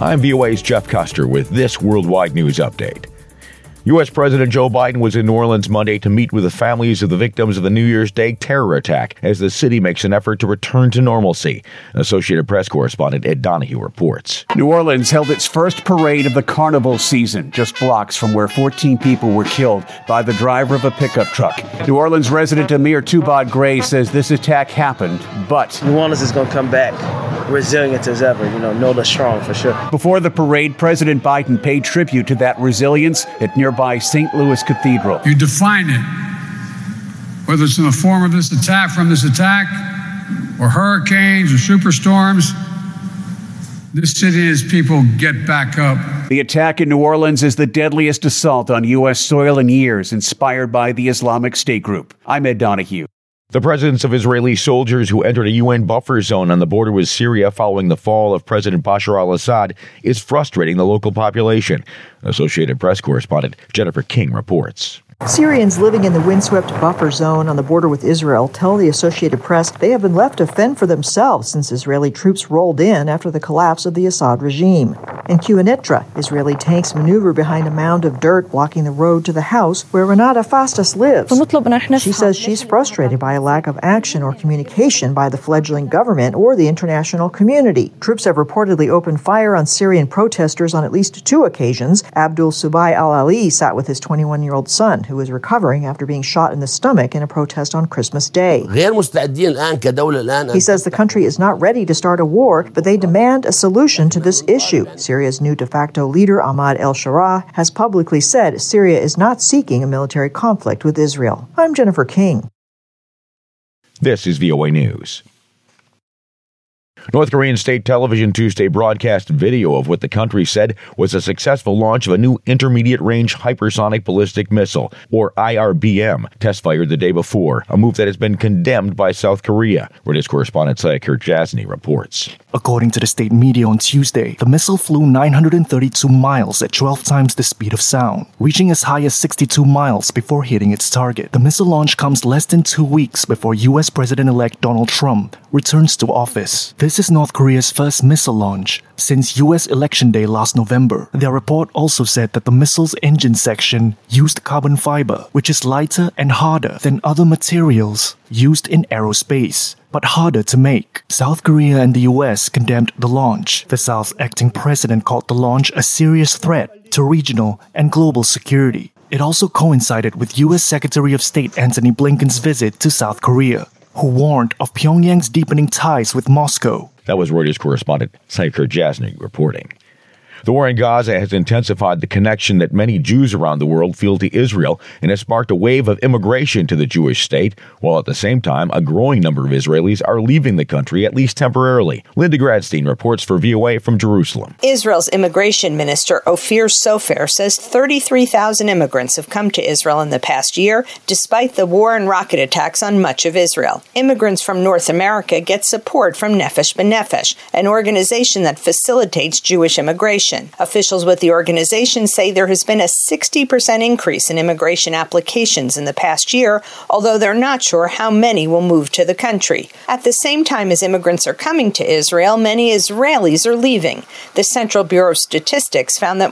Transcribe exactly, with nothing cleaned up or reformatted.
I'm V O A's Jeff Custer with this Worldwide News Update. U S. President Joe Biden was in New Orleans Monday to meet with the families of the victims of the New Year's Day terror attack as the city makes an effort to return to normalcy. Associated Press correspondent Ed Donahue reports. New Orleans held its first parade of the carnival season, just blocks from where fourteen people were killed by the driver of a pickup truck. New Orleans resident Amir Tubad Gray says this attack happened, but New Orleans is going to come back resilient as ever, you know, no less strong for sure. Before the parade, President Biden paid tribute to that resilience at nearby Saint Louis Cathedral. You define it, whether it's in the form of this attack, from this attack, or hurricanes or superstorms. This city and its people get back up. The attack in New Orleans is the deadliest assault on U S soil in years, inspired by the Islamic State group. I'm Ed Donahue. The presence of Israeli soldiers who entered a U N buffer zone on the border with Syria following the fall of President Bashar al-Assad is frustrating the local population. Associated Press correspondent Jennifer King reports. Syrians living in the windswept buffer zone on the border with Israel tell the Associated Press they have been left to fend for themselves since Israeli troops rolled in after the collapse of the Assad regime. In Quneitra, Israeli tanks maneuver behind a mound of dirt blocking the road to the house where Renata Fastas lives. She says she's frustrated by a lack of action or communication by the fledgling government or the international community. Troops have reportedly opened fire on Syrian protesters on at least two occasions. Abdul Subai al-Ali sat with his twenty-one-year-old son, who is recovering after being shot in the stomach in a protest on Christmas Day. He says the country is not ready to start a war, but they demand a solution to this issue. Syria's new de facto leader, Ahmad el-Sharaa, has publicly said Syria is not seeking a military conflict with Israel. I'm Jennifer King. This is V O A News. North Korean state television Tuesday broadcast video of what the country said was a successful launch of a new intermediate-range hypersonic ballistic missile, or I R B M, test-fired the day before, a move that has been condemned by South Korea. Reuters correspondent Sayakir Jasny reports. According to the state media on Tuesday, the missile flew nine hundred thirty-two miles at twelve times the speed of sound, reaching as high as sixty-two miles before hitting its target. The missile launch comes less than two weeks before U S. President-elect Donald Trump returns to office. This is North Korea's first missile launch since U S election day last November. Their report also said that the missile's engine section used carbon fiber, which is lighter and harder than other materials used in aerospace, but harder to make. South Korea and the U S condemned the launch. The South's acting president called the launch a serious threat to regional and global security. It also coincided with U S. Secretary of State Antony Blinken's visit to South Korea, who warned of Pyongyang's deepening ties with Moscow. That was Reuters correspondent Sayakir Jasny reporting. The war in Gaza has intensified the connection that many Jews around the world feel to Israel and has sparked a wave of immigration to the Jewish state, while at the same time a growing number of Israelis are leaving the country, at least temporarily. Linda Gradstein reports for V O A from Jerusalem. Israel's immigration minister Ophir Sofer says thirty-three thousand immigrants have come to Israel in the past year, despite the war and rocket attacks on much of Israel. Immigrants from North America get support from Nefesh B'Nefesh, an organization that facilitates Jewish immigration. Officials with the organization say there has been a sixty percent increase in immigration applications in the past year, although they're not sure how many will move to the country. At the same time as immigrants are coming to Israel, many Israelis are leaving. The Central Bureau of Statistics found that